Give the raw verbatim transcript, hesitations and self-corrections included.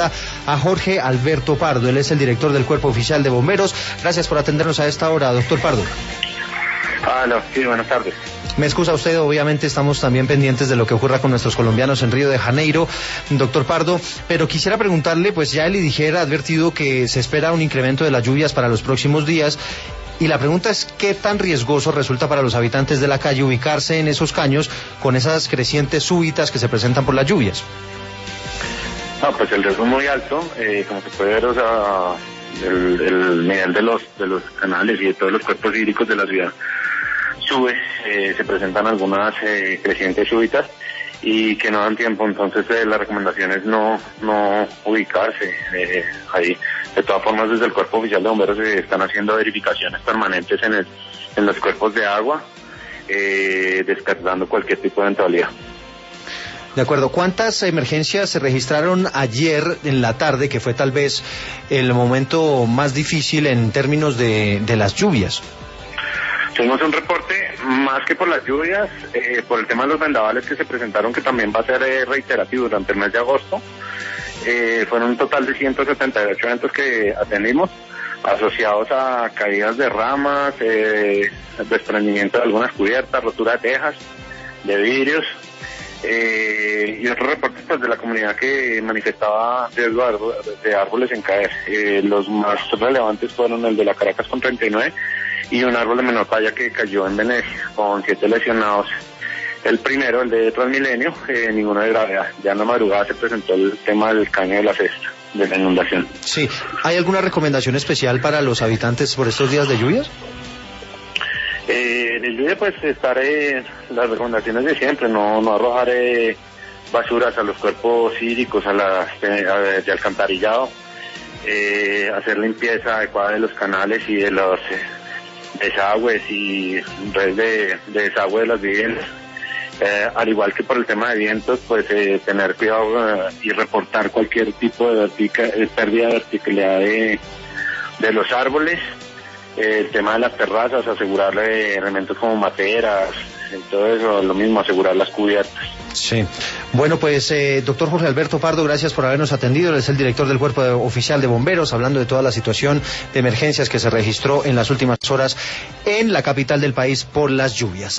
a Jorge Alberto Pardo. Él es el director del Cuerpo Oficial de Bomberos. Gracias por atendernos a esta hora, doctor Pardo. Ah, no, sí, buenas tardes. Me excusa usted, obviamente estamos también pendientes de lo que ocurra con nuestros colombianos en Río de Janeiro, doctor Pardo, pero quisiera preguntarle, pues ya el IDIGER ha advertido que se espera un incremento de las lluvias para los próximos días, y la pregunta es qué tan riesgoso resulta para los habitantes de la calle ubicarse en esos caños con esas crecientes súbitas que se presentan por las lluvias. No, pues el riesgo es muy alto, eh, como se puede ver, o sea, el, el nivel de los de los canales y de todos los cuerpos hídricos de la ciudad sube, eh, se presentan algunas eh, crecientes súbitas y que no dan tiempo, entonces eh, la recomendación es no no ubicarse eh, ahí. De todas formas, desde el Cuerpo Oficial de Bomberos se están haciendo verificaciones permanentes en el en los cuerpos de agua, eh, descartando cualquier tipo de eventualidad. De acuerdo. ¿Cuántas emergencias se registraron ayer en la tarde, que fue tal vez el momento más difícil en términos de, de las lluvias? Tuvimos un reporte, más que por las lluvias, eh, por el tema de los vendavales que se presentaron, que también va a ser eh, reiterativo durante el mes de agosto. Eh, fueron un total de ciento setenta y ocho eventos que atendimos, asociados a caídas de ramas, eh, desprendimiento de algunas cubiertas, rotura de tejas, de vidrios. Eh, y otros reportes pues, de la comunidad que manifestaba riesgo de árboles en caer. Eh, los más relevantes fueron el de la Caracas con treinta y nueve y un árbol de menor talla que cayó en Venecia con siete lesionados. El primero, el de Transmilenio, eh, ninguno de gravedad. Ya en la madrugada se presentó el tema del caño de la cesta, de la inundación. Sí. ¿Hay alguna recomendación especial para los habitantes por estos días de lluvias? Eh, de lluvia, pues estar eh, las recomendaciones de siempre, no no arrojar eh, basuras a los cuerpos hídricos, a las eh, a, de alcantarillado, eh, hacer limpieza adecuada de los canales y de los eh, desagües y redes de, de desagüe de las viviendas. Eh, al igual que por el tema de vientos, pues eh, tener cuidado eh, y reportar cualquier tipo de vertica, eh, pérdida de verticalidad de, de los árboles. El tema de las terrazas, asegurarle elementos como materas, todo eso, lo mismo, asegurar las cubiertas. Sí. Bueno, pues, eh, doctor Jorge Alberto Pardo, gracias por habernos atendido. Él es el director del Cuerpo Oficial de Bomberos, hablando de toda la situación de emergencias que se registró en las últimas horas en la capital del país por las lluvias.